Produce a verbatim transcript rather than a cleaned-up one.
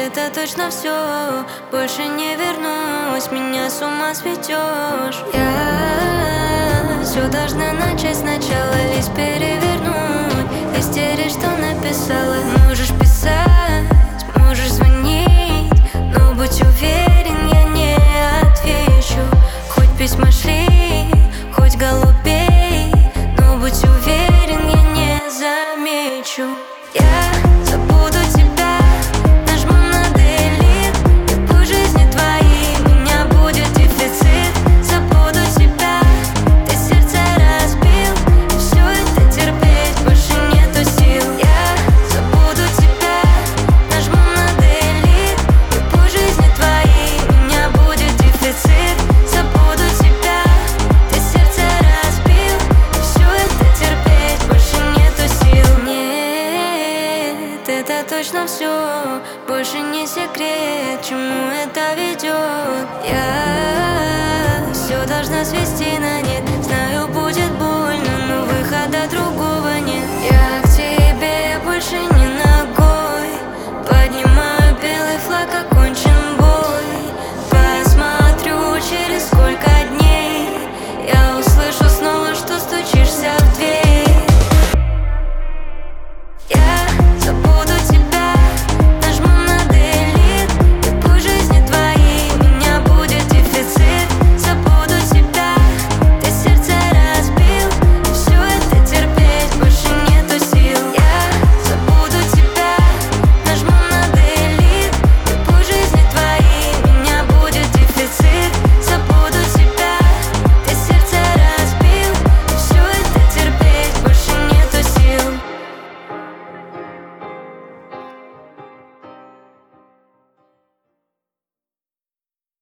это точно все. Больше не вернусь, меня с ума светешь. Я все должна начать сначала, лишь перевернуть истерии, что написала. Можешь писать, можешь звонить, но будь уверен, я не отвечу. Хоть письма шли, хоть голубей, но будь уверен, я не замечу. Я забуду тебя, нажму на делит, и по жизни твоей меня будет дефицит. Забуду тебя, ты сердце разбил, и все это терпеть больше нету сил. Я забуду тебя, нажму на делит, и по жизни твоей меня будет дефицит. Забуду тебя, ты сердце разбил, и все это терпеть больше нету сил. Нет, это точно все, больше не секрет, к чему это ведет. Я все должна свести на нет, знаю,